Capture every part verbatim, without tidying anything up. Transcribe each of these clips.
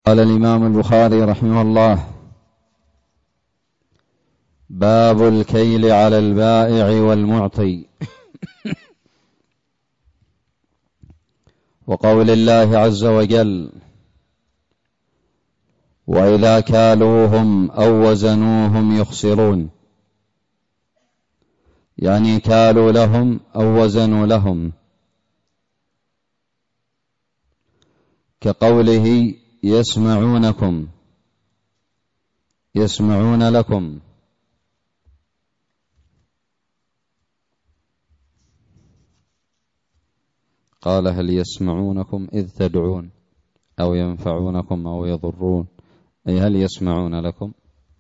قال الإمام البخاري رحمه الله: باب الكيل على البائع والمعطي. وقول الله عز وجل: وإذا كالوهم أو وزنوهم يخسرون، يعني كالوا لهم أو وزنوا لهم، كقوله يسمعونكم يسمعون لكم. قال: هل يسمعونكم إذ تدعون أو ينفعونكم أو يضرون، أي هل يسمعون لكم.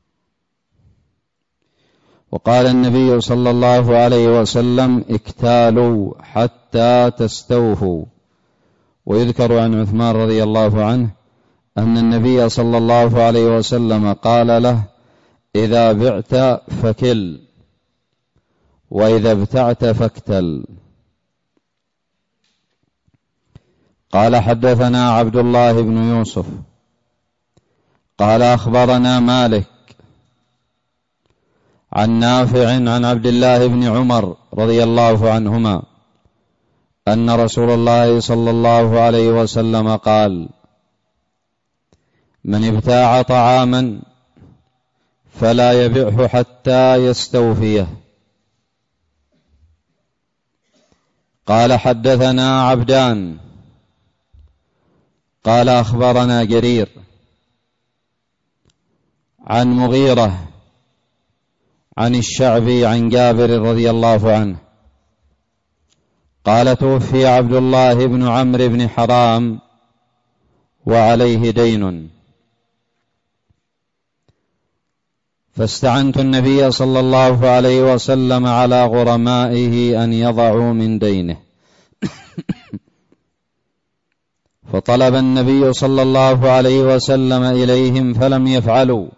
وقال النبي صلى الله عليه وسلم: اكتالوا حتى تستوفوا. ويذكر عن عثمان رضي الله عنه أن النبي صلى الله عليه وسلم قال له: إذا بعت فكل، وإذا ابتعت فاكتل. قال: حدثنا عبد الله بن يوسف قال: أخبرنا مالك عن نافع عن عبد الله بن عمر رضي الله عنهما أن رسول الله صلى الله عليه وسلم قال: من ابتاع طعاما فلا يبعه حتى يستوفيه. قال: حدثنا عبدان قال: أخبرنا جرير عن مغيرة عن الشعبي عن جابر رضي الله عنه قال: توفي عبد الله بن عمرو بن حرام وعليه دين، فاستعنت النبي صلى الله عليه وسلم على غرمائه أن يضعوا من دينه، فطلب النبي صلى الله عليه وسلم إليهم فلم يفعلوا،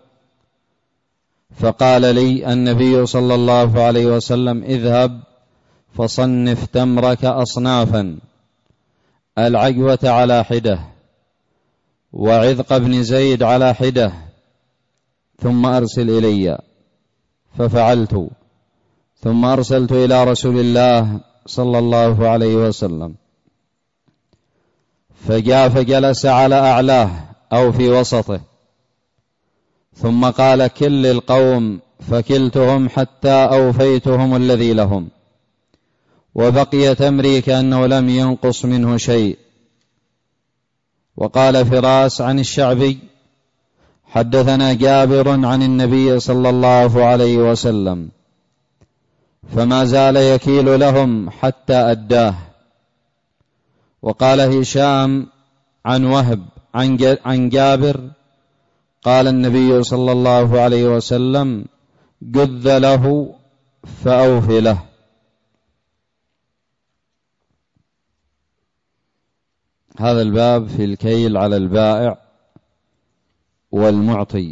فقال لي النبي صلى الله عليه وسلم: اذهب فصنف تمرك أصنافا، العجوة على حدة، وعذق بن زيد على حدة، ثم أرسل إلي. ففعلت، ثم أرسلت إلى رسول الله صلى الله عليه وسلم، فجاء فجلس على أعلاه أو في وسطه، ثم قال: كل القوم، فكلتهم حتى أوفيتهم الذي لهم، وبقي تمري كأنه لم ينقص منه شيء. وقال فراس عن الشعبي: حدثنا جابر عن النبي صلى الله عليه وسلم، فما زال يكيل لهم حتى أداه. وقال هشام عن وهب عن جابر قال النبي صلى الله عليه وسلم: جذ له فأوف له. هذا الباب في الكيل على البائع والمعطي.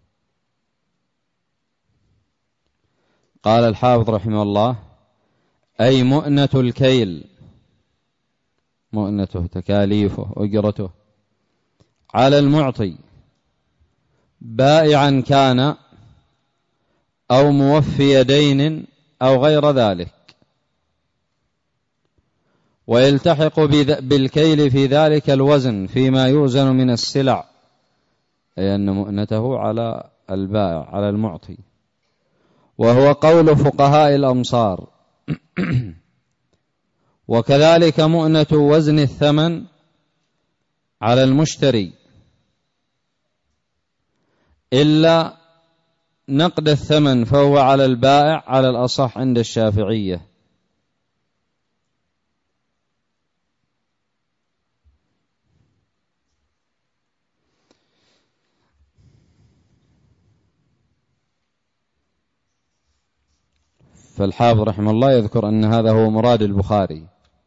قال الحافظ رحمه الله: أي مؤنة الكيل، مؤنته تكاليفه أجرته، على المعطي، بائعا كان أو موفي دين أو غير ذلك، ويلتحق بالكيل في ذلك الوزن فيما يوزن من السلع، أي أن مؤنته على البائع على المعطي، وهو قول فقهاء الأمصار. وكذلك مؤنة وزن الثمن على المشتري، إلا نقد الثمن فهو على البائع على الأصح عند الشافعية. فالحافظ رحمه الله يذكر أن هذا هو مراد البخاري،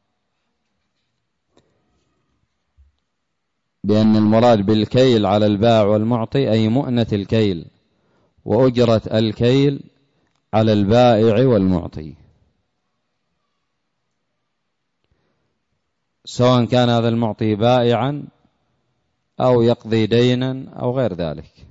بأن المراد بالكيل على البائع والمعطي أي مؤنة الكيل وأجرة الكيل على البائع والمعطي، سواء كان هذا المعطي بائعا أو يقضي دينا أو غير ذلك.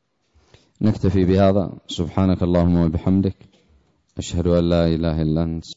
نكتفي بهذا. سبحانك اللهم وبحمدك، أشهد أن لا إله إلا أنت.